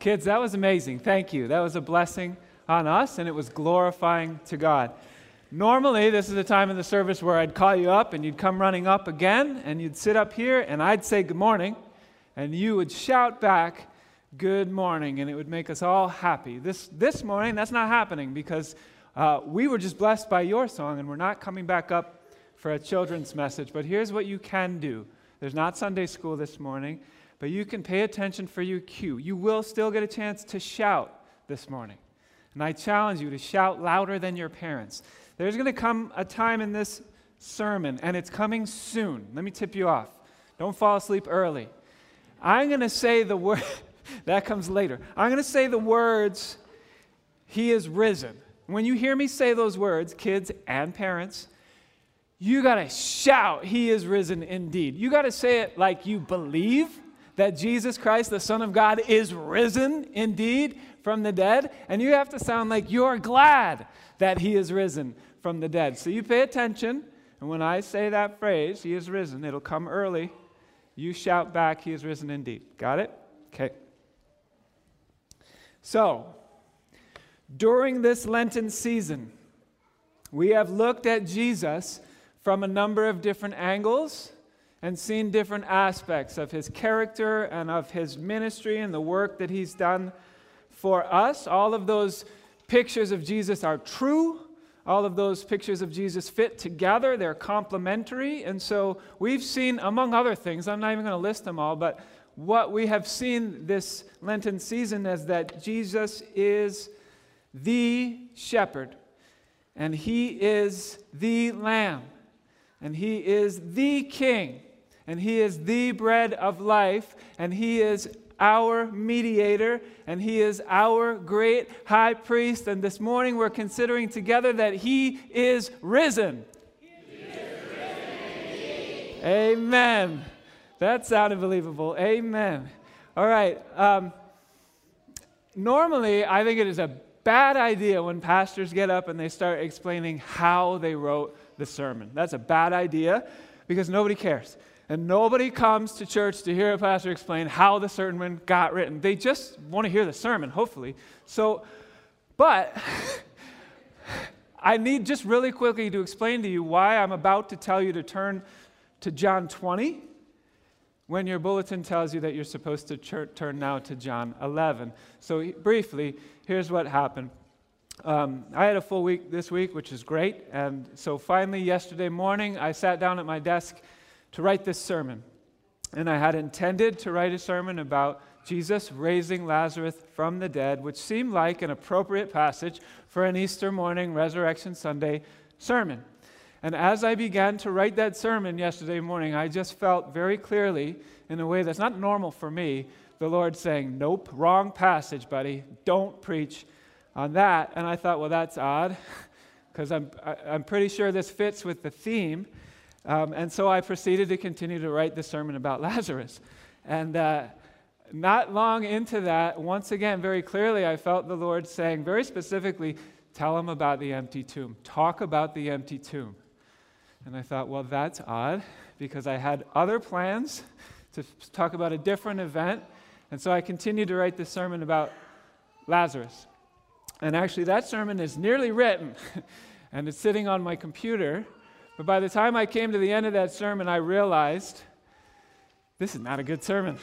Kids, that was amazing. Thank you. That was a blessing on us, and it was glorifying to God. Normally, this is the time in the service where I'd call you up, and you'd come running up again, and you'd sit up here, and I'd say good morning, and you would shout back, good morning, and it would make us all happy. This morning, that's not happening because we were just blessed by your song, and we're not coming back up for a children's message. But here's what you can do. There's not Sunday school this morning, but you can pay attention for your cue. You will still get a chance to shout this morning. And I challenge you to shout louder than your parents. There's going to come a time in this sermon, and it's coming soon. Let me tip you off. Don't fall asleep early. I'm going to say the word, that comes later. I'm going to say the words, He is risen. When you hear me say those words, kids and parents, you got to shout, He is risen indeed. You got to say it like you believe that Jesus Christ, the Son of God, is risen indeed from the dead. And you have to sound like you're glad that He is risen from the dead. So you pay attention, and when I say that phrase, He is risen, it'll come early. You shout back, He is risen indeed. Got it? Okay. So, during this Lenten season, we have looked at Jesus from a number of different angles and seen different aspects of His character and of His ministry and the work that He's done for us. All of those pictures of Jesus are true. All of those pictures of Jesus fit together. They're complementary. And so we've seen, among other things, I'm not even going to list them all, but what we have seen this Lenten season is that Jesus is the shepherd, and He is the lamb, and He is the king, and He is the bread of life, and He is our mediator, and He is our great high priest. And this morning we're considering together that He is risen. He is risen. Amen. That sounded believable. Amen. All right. Normally, I think it is a bad idea when pastors get up and they start explaining how they wrote the sermon. That's a bad idea because nobody cares. And nobody comes to church to hear a pastor explain how the sermon got written. They just want to hear the sermon, hopefully. But I need just really quickly to explain to you why I'm about to tell you to turn to John 20 when your bulletin tells you that you're supposed to turn now to John 11. So briefly, here's what happened. I had a full week this week, which is great. And so finally, yesterday morning, I sat down at my desk to write this sermon. And I had intended to write a sermon about Jesus raising Lazarus from the dead, which seemed like an appropriate passage for an Easter morning, Resurrection Sunday sermon. And as I began to write that sermon yesterday morning, I just felt very clearly, in a way that's not normal for me, the Lord saying, nope, wrong passage, buddy. Don't preach on that. And I thought, well, that's odd, because I'm pretty sure this fits with the theme. And so I proceeded to continue to write the sermon about Lazarus. And not long into that, once again, very clearly, I felt the Lord saying, very specifically, tell him about the empty tomb. Talk about the empty tomb. And I thought, well, that's odd, because I had other plans to talk about a different event. And so I continued to write this sermon about Lazarus. And actually, that sermon is nearly written, and it's sitting on my computer. But by the time I came to the end of that sermon, I realized this is not a good sermon.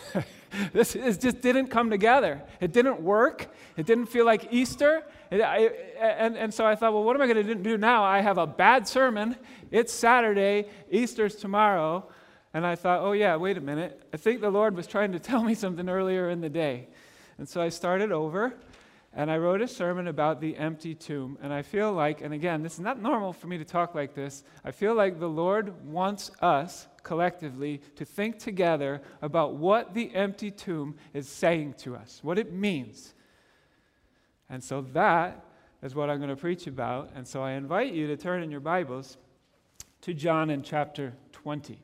It just didn't come together. It didn't work. It didn't feel like Easter. And so I thought, well, what am I going to do now? I have a bad sermon. It's Saturday. Easter's tomorrow. And I thought, oh yeah, wait a minute. I think the Lord was trying to tell me something earlier in the day. And so I started over. And I wrote a sermon about the empty tomb. And I feel like, and again, this is not normal for me to talk like this, I feel like the Lord wants us collectively to think together about what the empty tomb is saying to us, what it means. And so that is what I'm going to preach about. And so I invite you to turn in your Bibles to John in chapter 20.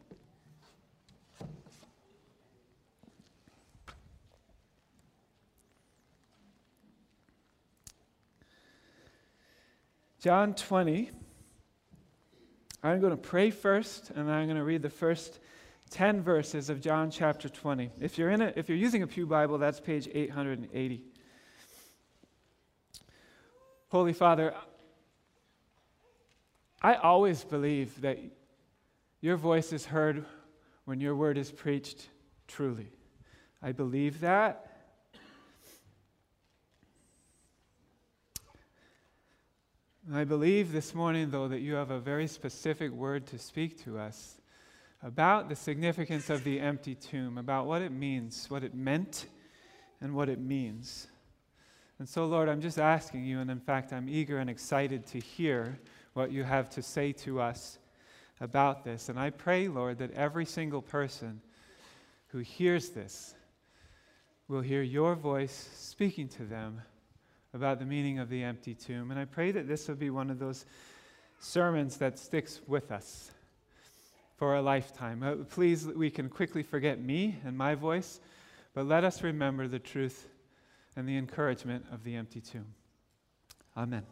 John 20, I'm going to pray first, and I'm going to read the first 10 verses of John chapter 20. If you're using a Pew Bible, that's page 880. Holy Father, I always believe that your voice is heard when your word is preached truly. I believe that. I believe this morning, though, that you have a very specific word to speak to us about the significance of the empty tomb, about what it means, what it meant, and what it means. And so, Lord, I'm just asking you, and in fact, I'm eager and excited to hear what you have to say to us about this. And I pray, Lord, that every single person who hears this will hear your voice speaking to them about the meaning of the empty tomb. And I pray that this will be one of those sermons that sticks with us for a lifetime. Please, we can quickly forget me and my voice, but let us remember the truth and the encouragement of the empty tomb. Amen.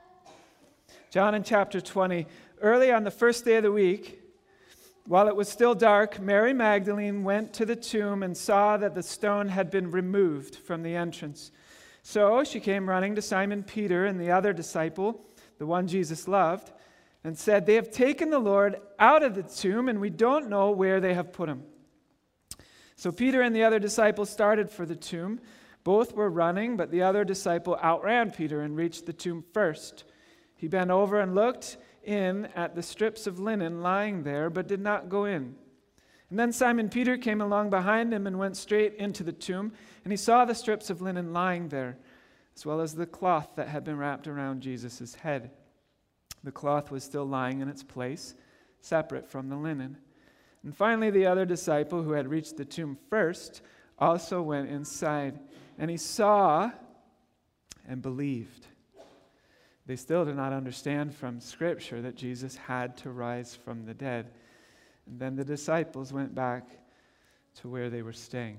John in chapter 20, early on the first day of the week, while it was still dark, Mary Magdalene went to the tomb and saw that the stone had been removed from the entrance. So she came running to Simon Peter and the other disciple, the one Jesus loved, and said, "They have taken the Lord out of the tomb, and we don't know where they have put him." So Peter and the other disciple started for the tomb. Both were running, but the other disciple outran Peter and reached the tomb first. He bent over and looked in at the strips of linen lying there, but did not go in. And then Simon Peter came along behind him and went straight into the tomb, and he saw the strips of linen lying there, as well as the cloth that had been wrapped around Jesus' head. The cloth was still lying in its place, separate from the linen. And finally, the other disciple who had reached the tomb first also went inside, and he saw and believed. They still did not understand from Scripture that Jesus had to rise from the dead. And then the disciples went back to where they were staying.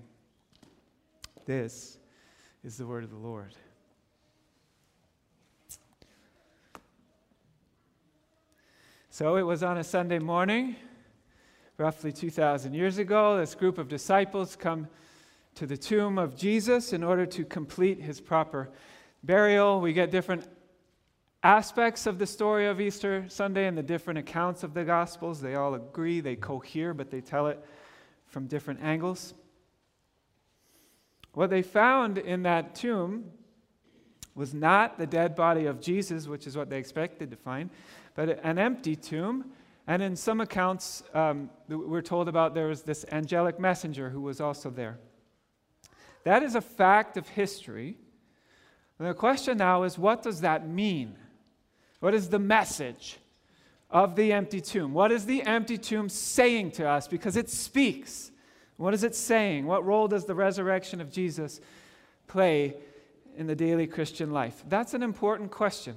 This is the word of the Lord. So it was on a Sunday morning, roughly 2,000 years ago. This group of disciples come to the tomb of Jesus in order to complete his proper burial. We get different aspects of the story of Easter Sunday and the different accounts of the Gospels. They all agree, they cohere, but they tell it from different angles. What they found in that tomb was not the dead body of Jesus, which is what they expected to find, but an empty tomb. And in some accounts, we're told about there was this angelic messenger who was also there. That is a fact of history. And the question now is, what does that mean? What is the message of the empty tomb? What is the empty tomb saying to us? Because it speaks. What is it saying? What role does the resurrection of Jesus play in the daily Christian life? That's an important question.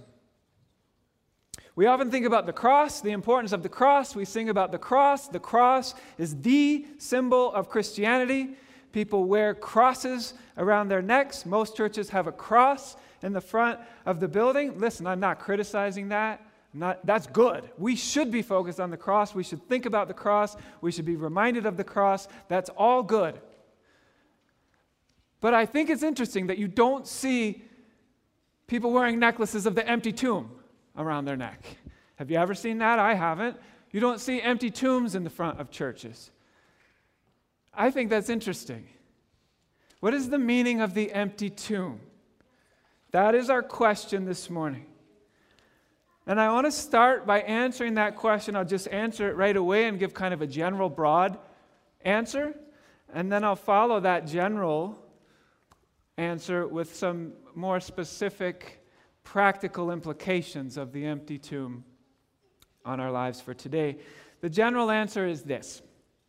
We often think about the cross, the importance of the cross. We sing about the cross. The cross is the symbol of Christianity. People wear crosses around their necks. Most churches have a cross in the front of the building. Listen, I'm not criticizing that. That's good. We should be focused on the cross. We should think about the cross. We should be reminded of the cross. That's all good. But I think it's interesting that you don't see people wearing necklaces of the empty tomb around their neck. Have you ever seen that? I haven't. You don't see empty tombs in the front of churches. I think that's interesting. What is the meaning of the empty tomb? That is our question this morning. And I want to start by answering that question. I'll just answer it right away and give kind of a general, broad answer. And then I'll follow that general answer with some more specific, practical implications of the empty tomb on our lives for today. The general answer is this.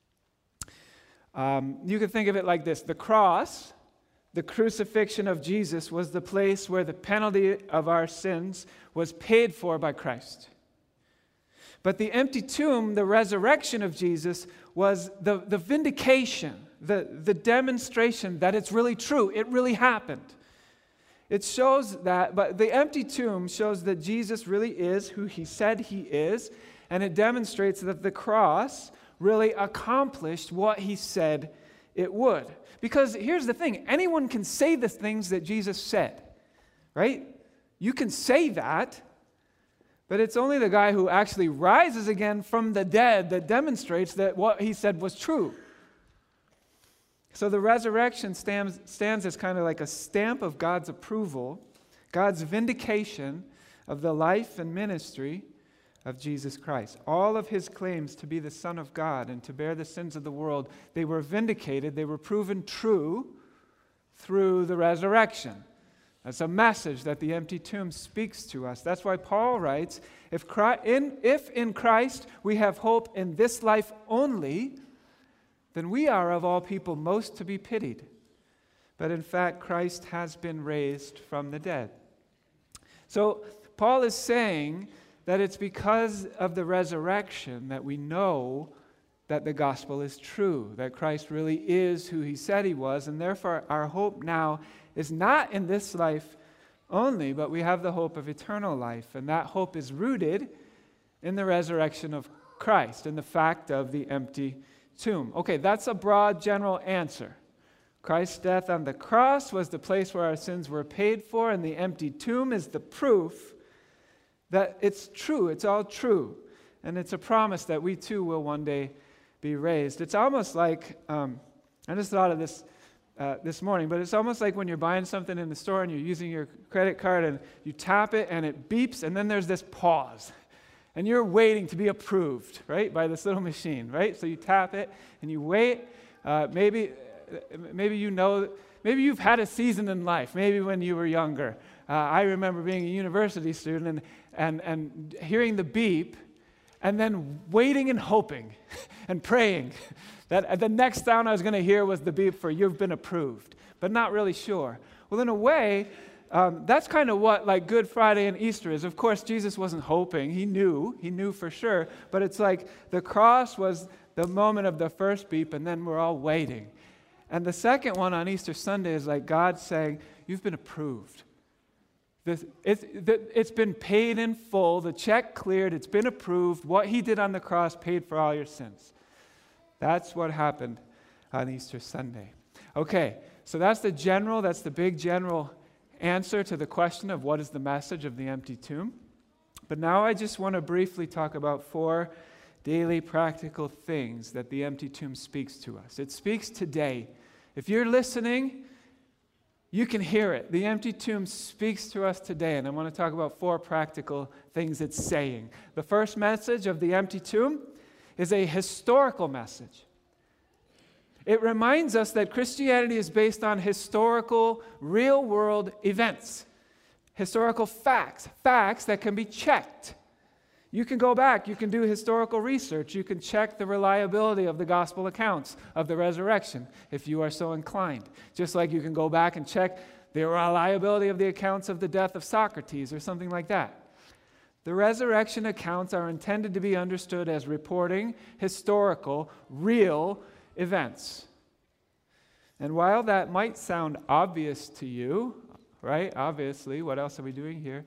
You can think of it like this. The cross, the crucifixion of Jesus, was the place where the penalty of our sins was paid for by Christ. But the empty tomb, the resurrection of Jesus, was the vindication, the demonstration that it's really true. It really happened. It shows that, but the empty tomb shows that Jesus really is who he said he is, and it demonstrates that the cross really accomplished what he said it would. Because here's the thing, anyone can say the things that Jesus said, right? You can say that, but it's only the guy who actually rises again from the dead that demonstrates that what he said was true. So the resurrection stands as kind of like a stamp of God's approval, God's vindication of the life and ministry of Jesus Christ. All of his claims to be the Son of God and to bear the sins of the world, they were vindicated, they were proven true through the resurrection. That's a message that the empty tomb speaks to us. That's why Paul writes, if in Christ we have hope in this life only, then we are of all people most to be pitied. But in fact, Christ has been raised from the dead. So Paul is saying that it's because of the resurrection that we know that the gospel is true, that Christ really is who he said he was, and therefore our hope now is not in this life only, but we have the hope of eternal life, and that hope is rooted in the resurrection of Christ, in the fact of the empty tomb. Okay, that's a broad general answer. Christ's death on the cross was the place where our sins were paid for, and the empty tomb is the proof that it's true, it's all true. And it's a promise that we too will one day be raised. It's almost like, I just thought of this this morning, but it's almost like when you're buying something in the store and you're using your credit card and you tap it and it beeps and then there's this pause. And you're waiting to be approved, right, by this little machine, right? So you tap it and you wait. Maybe you know, maybe you've had a season in life, maybe when you were younger. I remember being a university student and hearing the beep and then waiting and hoping and praying that the next sound I was going to hear was the beep for you've been approved, but not really sure. Well, in a way, that's kind of what like Good Friday and Easter is. Of course, Jesus wasn't hoping. He knew for sure, but it's like the cross was the moment of the first beep and then we're all waiting. And the second one on Easter Sunday is like God saying, you've been approved. It's been paid in full, the check cleared, it's been approved. What he did on the cross paid for all your sins. That's what happened on Easter Sunday. Okay, so that's the big general answer to the question of what is the message of the empty tomb. But now I just want to briefly talk about 4 daily practical things that the empty tomb speaks to us. It speaks today. If you're listening, you can hear it. The empty tomb speaks to us today, and I want to talk about 4 practical things it's saying. The first message of the empty tomb is a historical message. It reminds us that Christianity is based on historical, real-world events, historical facts that can be checked. You can go back, you can do historical research, you can check the reliability of the gospel accounts of the resurrection if you are so inclined. Just like you can go back and check the reliability of the accounts of the death of Socrates or something like that. The resurrection accounts are intended to be understood as reporting historical, real events. And while that might sound obvious to you, right? Obviously, what else are we doing here?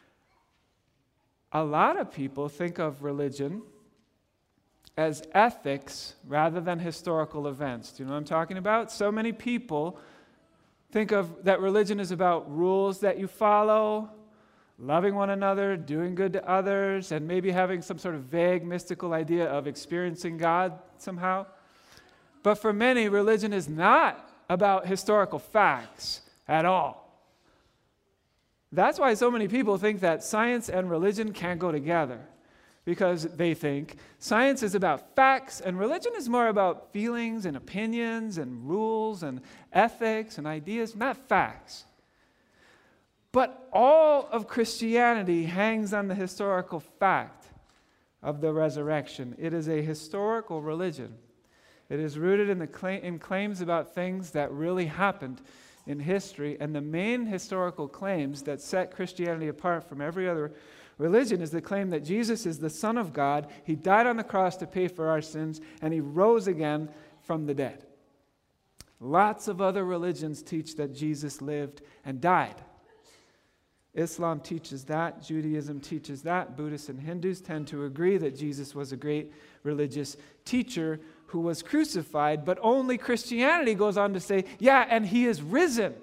A lot of people think of religion as ethics rather than historical events. Do you know what I'm talking about? So many people think of that religion is about rules that you follow, loving one another, doing good to others, and maybe having some sort of vague mystical idea of experiencing God somehow. But for many, religion is not about historical facts at all. That's why so many people think that science and religion can't go together, because they think science is about facts and religion is more about feelings and opinions and rules and ethics and ideas, not facts. But all of Christianity hangs on the historical fact of the resurrection. It is a historical religion. It is rooted in claims about things that really happened in history, and the main historical claims that set Christianity apart from every other religion is the claim that Jesus is the Son of God, he died on the cross to pay for our sins, and he rose again from the dead. Lots of other religions teach that Jesus lived and died. Islam teaches that. Judaism teaches that. Buddhists and Hindus tend to agree that Jesus was a great religious teacher who was crucified, but only Christianity goes on to say, yeah, and he is risen.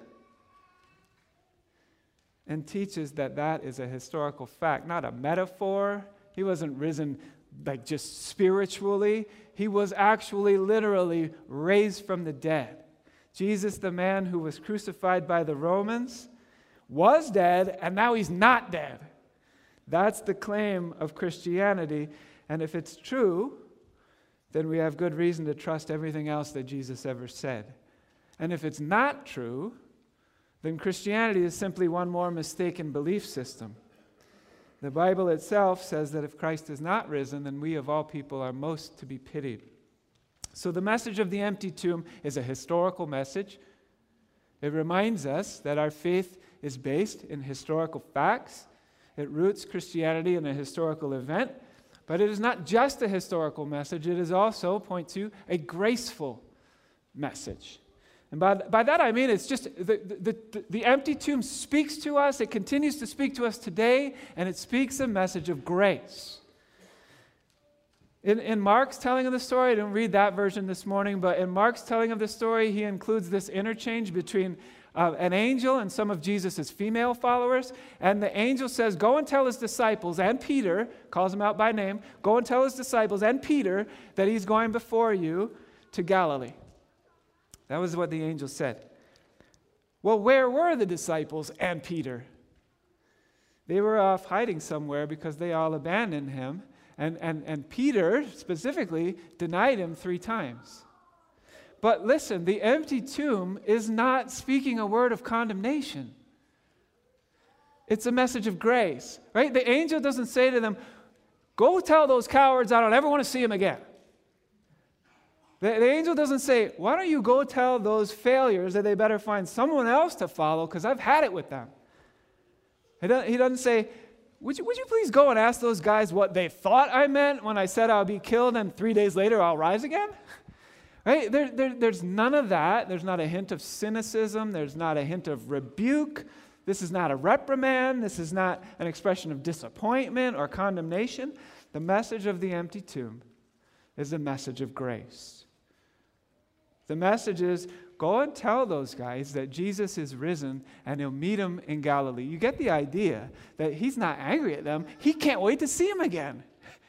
And teaches that that is a historical fact, not a metaphor. He wasn't risen like just spiritually. He was actually literally raised from the dead. Jesus, the man who was crucified by the Romans, was dead, and now he's not dead. That's the claim of Christianity. And if it's true, then we have good reason to trust everything else that Jesus ever said. And if it's not true, then Christianity is simply one more mistaken belief system. The Bible itself says that if Christ is not risen, then we of all people are most to be pitied. So the message of the empty tomb is a historical message. It reminds us that our faith is based in historical facts. It roots Christianity in a historical event. But it is not just a historical message. It is also, point two, a graceful message. And by that I mean it's just the empty tomb speaks to us. It continues to speak to us today, and it speaks a message of grace. In Mark's telling of the story, I didn't read that version this morning, but in Mark's telling of the story, he includes this interchange between an angel and some of Jesus' female followers. And the angel says, go and tell his disciples and Peter, calls him out by name, go and tell his disciples and Peter that he's going before you to Galilee. That was what the angel said. Well, where were the disciples and Peter? They were off hiding somewhere because they all abandoned him. And Peter, specifically, denied him 3 times. But listen, the empty tomb is not speaking a word of condemnation. It's a message of grace, right? The angel doesn't say to them, go tell those cowards I don't ever want to see them again. The angel doesn't say, why don't you go tell those failures that they better find someone else to follow because I've had it with them. He doesn't say, would you please go and ask those guys what they thought I meant when I said I'll be killed and 3 days later I'll rise again? Right? There's none of that. There's not a hint of cynicism. There's not a hint of rebuke. This is not a reprimand. This is not an expression of disappointment or condemnation. The message of the empty tomb is a message of grace. The message is, go and tell those guys that Jesus is risen and he'll meet them in Galilee. You get the idea that he's not angry at them. He can't wait to see them again.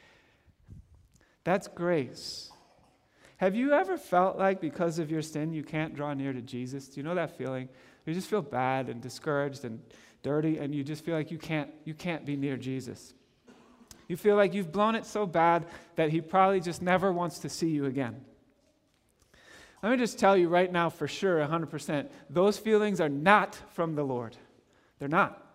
That's grace. Have you ever felt like because of your sin you can't draw near to Jesus? Do you know that feeling? You just feel bad and discouraged and dirty, and you just feel like you can't be near Jesus. You feel like you've blown it so bad that he probably just never wants to see you again. Let me just tell you right now for sure, 100%, those feelings are not from the Lord. They're not.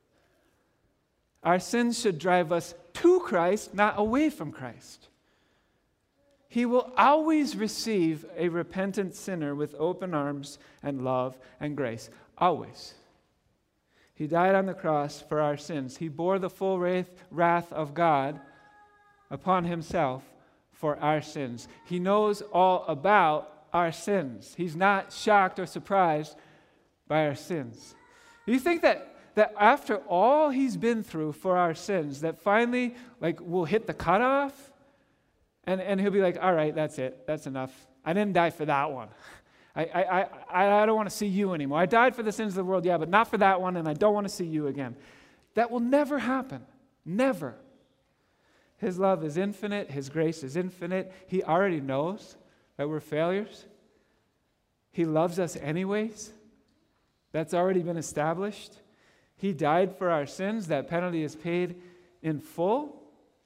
Our sins should drive us to Christ, not away from Christ. He will always receive a repentant sinner with open arms and love and grace. Always. He died on the cross for our sins. He bore the full wrath of God upon himself for our sins. He knows all about our sins. He's not shocked or surprised by our sins. You think that after all he's been through for our sins, that finally we'll hit the cutoff? And he'll be like, all right, that's it. That's enough. I didn't die for that one. I don't want to see you anymore. I died for the sins of the world, yeah, but not for that one, and I don't want to see you again. That will never happen. Never. His love is infinite. His grace is infinite. He already knows that we're failures. He loves us anyways. That's already been established. He died for our sins. That penalty is paid in full.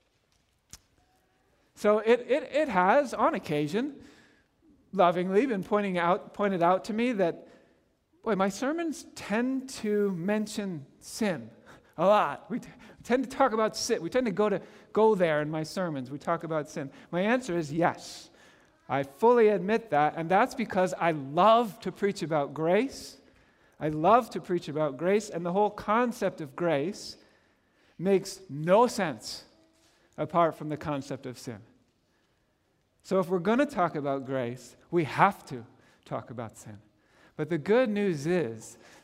So it has, on occasion, lovingly been pointed out to me that, boy, my sermons tend to mention sin a lot. We tend to talk about sin. We tend to go there in my sermons. We talk about sin. My answer is yes. I fully admit that, and that's because I love to preach about grace. I love to preach about grace, and the whole concept of grace makes no sense apart from the concept of sin. So if we're going to talk about grace, we have to talk about sin. But the good news is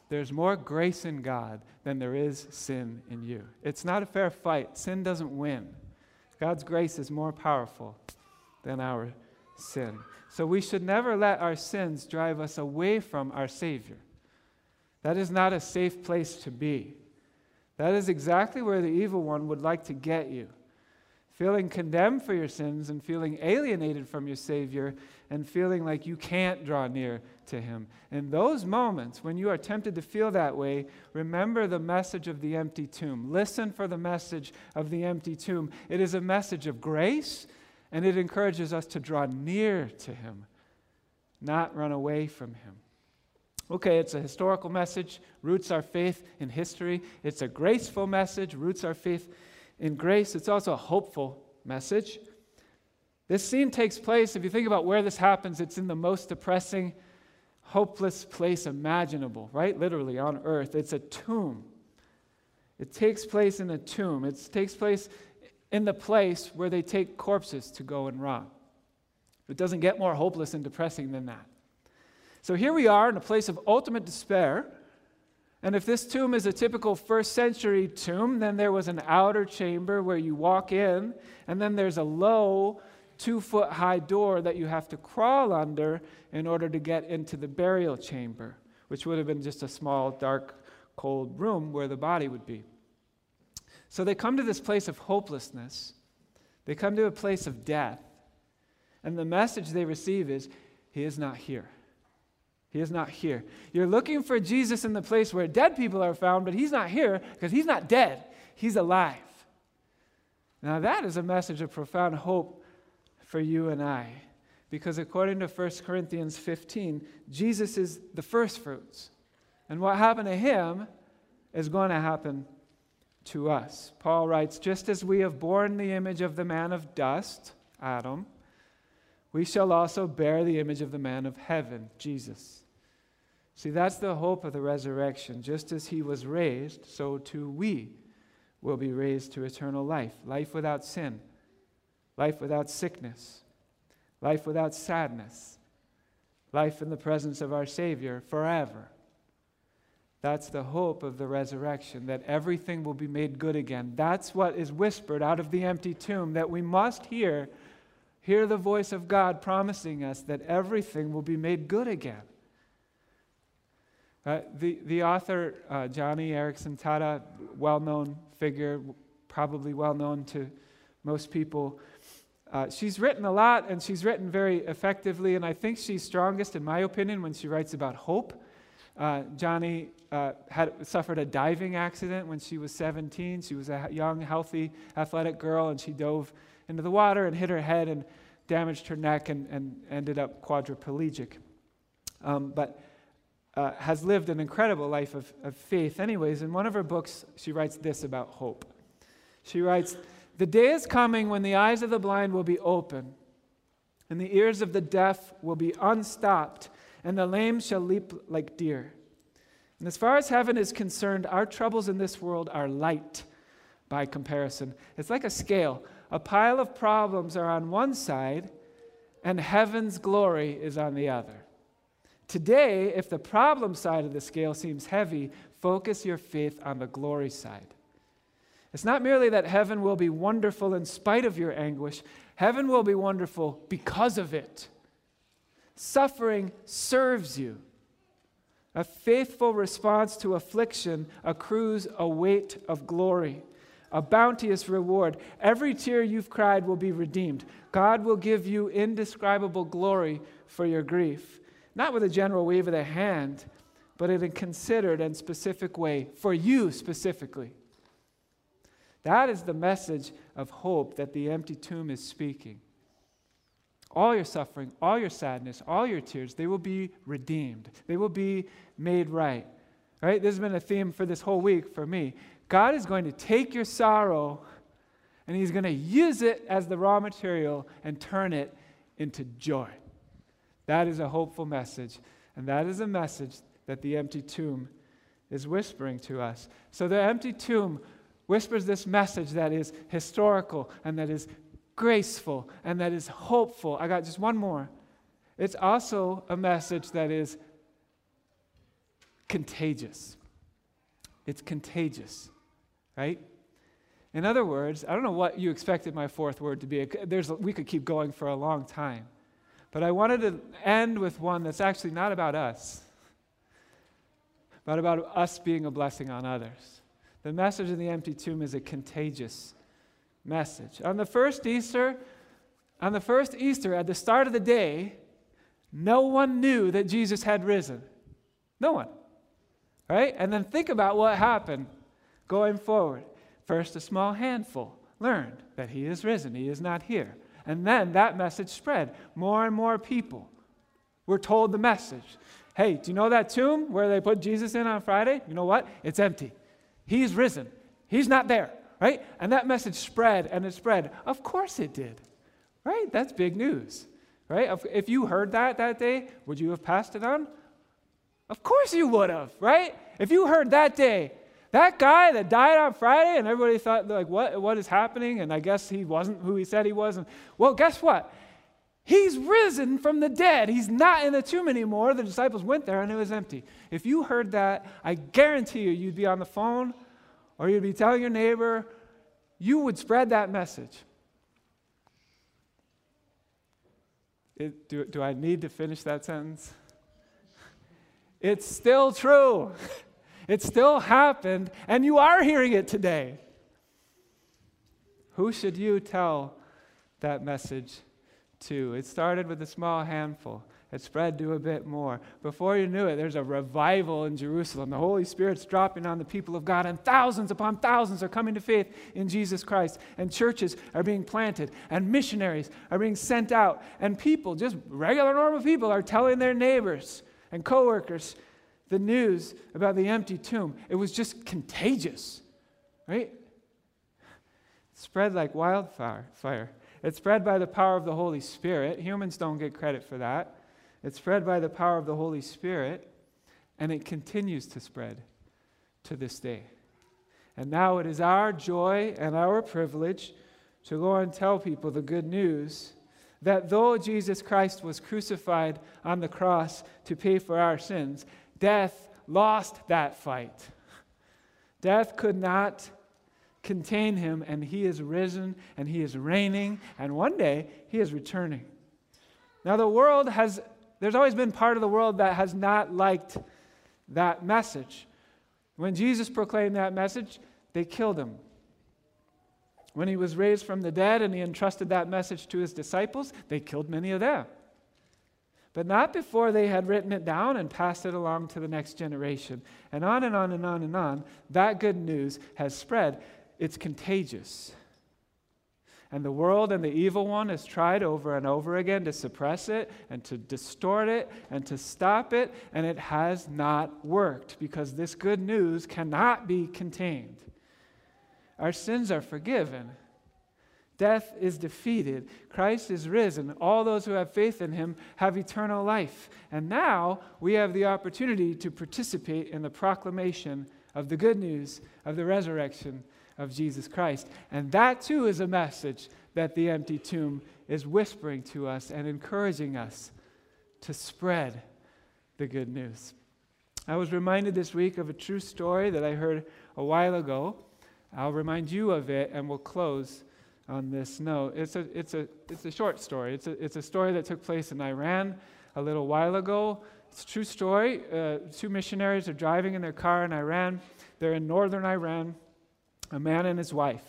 there's more grace in God than there is sin in you. It's not a fair fight. Sin doesn't win. God's grace is more powerful than our sin. So we should never let our sins drive us away from our Savior. That is not a safe place to be. That is exactly where the evil one would like to get you. Feeling condemned for your sins and feeling alienated from your Savior and feeling like you can't draw near to Him. In those moments, when you are tempted to feel that way, remember the message of the empty tomb. Listen for the message of the empty tomb. It is a message of grace, and it encourages us to draw near to Him, not run away from Him. Okay, it's a historical message, roots our faith in history. It's a graceful message, roots our faith in grace. It's also a hopeful message. This scene takes place, if you think about where this happens, it's in the most depressing, hopeless place imaginable, right? Literally on earth. It's a tomb. It takes place in a tomb. It takes place in the place where they take corpses to go and rot. It doesn't get more hopeless and depressing than that. So here we are in a place of ultimate despair. And if this tomb is a typical first century tomb, then there was an outer chamber where you walk in, and then there's a low 2-foot high door that you have to crawl under in order to get into the burial chamber, which would have been just a small, dark, cold room where the body would be. So they come to this place of hopelessness. They come to a place of death. And the message they receive is, He is not here. He is not here. You're looking for Jesus in the place where dead people are found, but He's not here because He's not dead. He's alive. Now that is a message of profound hope for you and I, because according to 1 Corinthians 15, Jesus is the first fruits. And what happened to Him is going to happen to us. Paul writes, just as we have borne the image of the man of dust, Adam, we shall also bear the image of the man of heaven, Jesus. See, that's the hope of the resurrection. Just as He was raised, so too we will be raised to eternal life. Life without sin. Life without sickness. Life without sadness. Life in the presence of our Savior forever. That's the hope of the resurrection, that everything will be made good again. That's what is whispered out of the empty tomb, that we must hear the voice of God promising us that everything will be made good again. The author, Joni Eareckson Tada, well-known figure, probably well-known to most people, she's written a lot, and she's written very effectively, and I think she's strongest, in my opinion, when she writes about hope. Joni had suffered a diving accident when she was 17. She was a young, healthy, athletic girl, and she dove into the water and hit her head and damaged her neck and ended up quadriplegic. But has lived an incredible life of faith. Anyways, in one of her books, she writes this about hope. She writes, "The day is coming when the eyes of the blind will be open, and the ears of the deaf will be unstopped, and the lame shall leap like deer. And as far as heaven is concerned, our troubles in this world are light by comparison." It's like a scale. A pile of problems are on one side, and heaven's glory is on the other. Today, if the problem side of the scale seems heavy, focus your faith on the glory side. It's not merely that heaven will be wonderful in spite of your anguish. Heaven will be wonderful because of it. Suffering serves you. A faithful response to affliction accrues a weight of glory, a bounteous reward. Every tear you've cried will be redeemed. God will give you indescribable glory for your grief. Not with a general wave of the hand, but in a considered and specific way, for you specifically. That is the message of hope that the empty tomb is speaking. All your suffering, all your sadness, all your tears, they will be redeemed. They will be made right. Right? This has been a theme for this whole week for me. God is going to take your sorrow and He's going to use it as the raw material and turn it into joy. That is a hopeful message, and that is a message that the empty tomb is whispering to us. So the empty tomb whispers this message that is historical and that is graceful and that is hopeful. I got just one more. It's also a message that is contagious. It's contagious, right? In other words, I don't know what you expected my fourth word to be. We could keep going for a long time. But I wanted to end with one that's actually not about us, but about us being a blessing on others. The message of the empty tomb is a contagious message. On the first Easter, at the start of the day, no one knew that Jesus had risen. No one. Right? And then think about what happened going forward. First, a small handful learned that he is risen. He is not here. And then that message spread. More and more people were told the message. Hey, do you know that tomb where they put Jesus in on Friday? You know what? It's empty. He's risen. He's not there. Right? And that message spread and it spread. Of course it did. Right? That's big news. Right? If you heard that day, would you have passed it on? Of course you would have, right? If you heard that day, that guy that died on Friday and everybody thought, like, what is happening? And I guess he wasn't who he said he was. And, well, guess what? He's risen from the dead. He's not in the tomb anymore. The disciples went there and it was empty. If you heard that, I guarantee you'd be on the phone or you'd be telling your neighbor. You would spread that message. Do I need to finish that sentence? It's still true. It still happened, and you are hearing it today. Who should you tell that message to? It started with a small handful. It spread to a bit more. Before you knew it, there's a revival in Jerusalem. The Holy Spirit's dropping on the people of God, and thousands upon thousands are coming to faith in Jesus Christ. And churches are being planted, and missionaries are being sent out, and people, just regular, normal people, are telling their neighbors and coworkers the news about the empty tomb. It was just contagious, right? It spread like wildfire. It spread by the power of the Holy Spirit. Humans don't get credit for that. It spread by the power of the Holy Spirit, and it continues to spread to this day. And now it is our joy and our privilege to go and tell people the good news that though Jesus Christ was crucified on the cross to pay for our sins, death lost that fight. Death could not contain him, and he is risen, and he is reigning, and one day he is returning. Now there's always been part of the world that has not liked that message. When Jesus proclaimed that message, they killed him. When he was raised from the dead and he entrusted that message to his disciples, they killed many of them. But not before they had written it down and passed it along to the next generation. And on and on and on and on, that good news has spread. It's contagious. And the world and the evil one has tried over and over again to suppress it and to distort it and to stop it, and it has not worked because this good news cannot be contained. Our sins are forgiven. Death is defeated. Christ is risen. All those who have faith in him have eternal life. And now we have the opportunity to participate in the proclamation of the good news of the resurrection of Jesus Christ. And that too is a message that the empty tomb is whispering to us and encouraging us to spread the good news. I was reminded this week of a true story that I heard a while ago. I'll remind you of it, and we'll close on this note. It's a short story. It's a story that took place in Iran a little while ago. It's a true story. Two missionaries are driving in their car in Iran. They're in northern Iran, a man and his wife.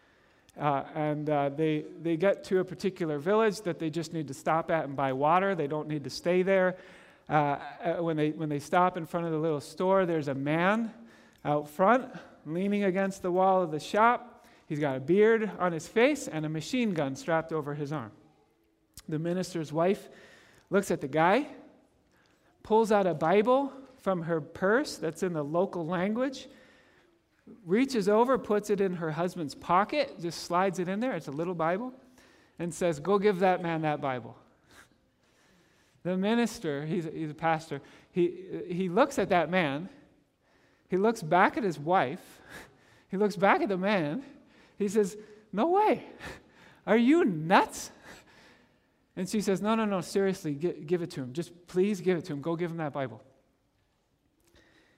They get to a particular village that they just need to stop at and buy water. They don't need to stay there. When they stop in front of the little store, there's a man out front leaning against the wall of the shop. He's got a beard on his face and a machine gun strapped over his arm. The minister's wife looks at the guy, pulls out a Bible from her purse that's in the local language, reaches over, puts it in her husband's pocket, just slides it in there, it's a little Bible, and says, "Go give that man that Bible." The minister, he's a pastor, he looks at that man, he looks back at his wife, he looks back at the man, he says, "No way, are you nuts?" And she says, No, seriously, give it to him. Just please give it to him. Go give him that Bible.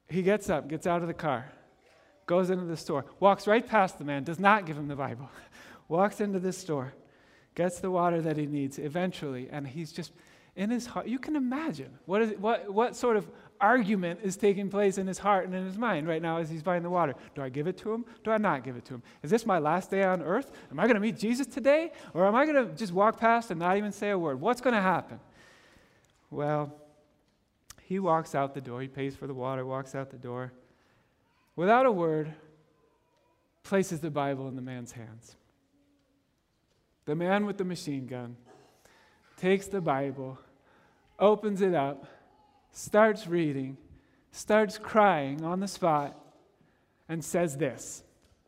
he gets up, gets out of the car, goes into the store, walks right past the man, does not give him the Bible, walks into the store, gets the water that he needs eventually, and he's just in his heart. You can imagine what sort of argument is taking place in his heart and in his mind right now as he's buying the water. Do I give it to him? Do I not give it to him? Is this my last day on earth? Am I going to meet Jesus today? Or am I going to just walk past and not even say a word? What's going to happen? Well, he walks out the door. He pays for the water, walks out the door. Without a word, places the Bible in the man's hands. The man with the machine gun takes the Bible, opens it up, starts reading, starts crying on the spot, and says this: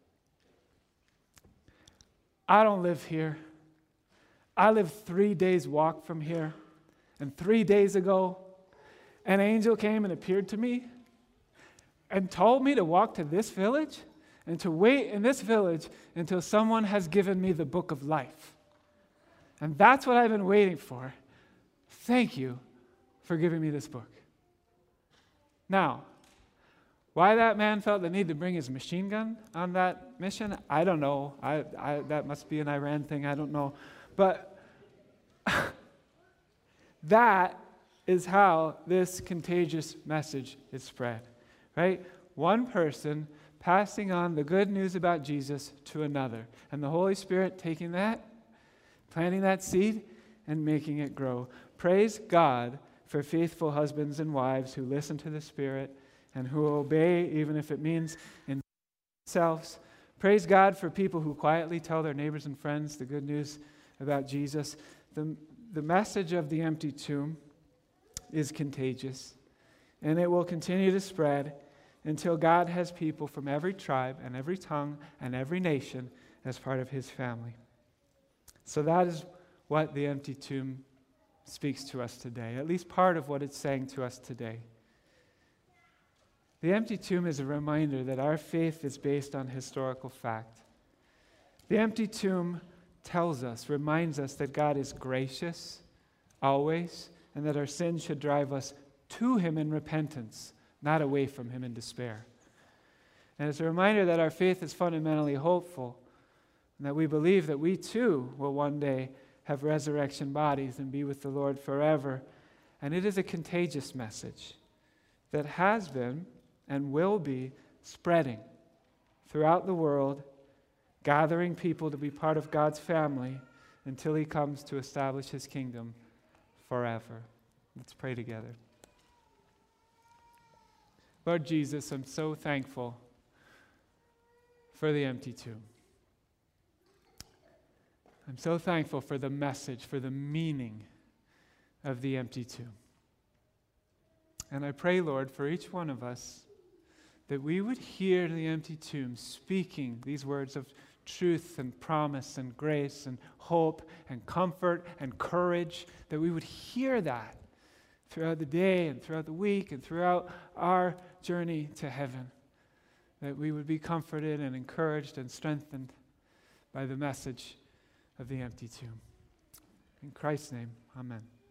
I don't live here. I live 3 days' walk from here. And 3 days ago, an angel came and appeared to me and told me to walk to this village and to wait in this village until someone has given me the book of life. And that's what I've been waiting for. Thank you for giving me this book. Now, why that man felt the need to bring his machine gun on that mission, I don't know. That must be an Iran thing, I don't know. But that is how this contagious message is spread, right? One person passing on the good news about Jesus to another, and the Holy Spirit taking that, planting that seed, and making it grow. Praise God for faithful husbands and wives who listen to the Spirit and who obey, even if it means in themselves. Praise God for people who quietly tell their neighbors and friends the good news about Jesus. The message of the empty tomb is contagious, and it will continue to spread until God has people from every tribe and every tongue and every nation as part of his family. So that is what the empty tomb speaks to us today, at least part of what it's saying to us today. The empty tomb is a reminder that our faith is based on historical fact. The empty tomb tells us, reminds us that God is gracious always, and that our sin should drive us to him in repentance, not away from him in despair. And it's a reminder that our faith is fundamentally hopeful, and that we believe that we too will one day have resurrection bodies and be with the Lord forever. And it is a contagious message that has been and will be spreading throughout the world, gathering people to be part of God's family until he comes to establish his kingdom forever. Let's pray together. Lord Jesus, I'm so thankful for the empty tomb. I'm so thankful for the message, for the meaning of the empty tomb. And I pray, Lord, for each one of us, that we would hear the empty tomb speaking these words of truth and promise and grace and hope and comfort and courage, that we would hear that throughout the day and throughout the week and throughout our journey to heaven, that we would be comforted and encouraged and strengthened by the message of the empty tomb. In Christ's name, amen.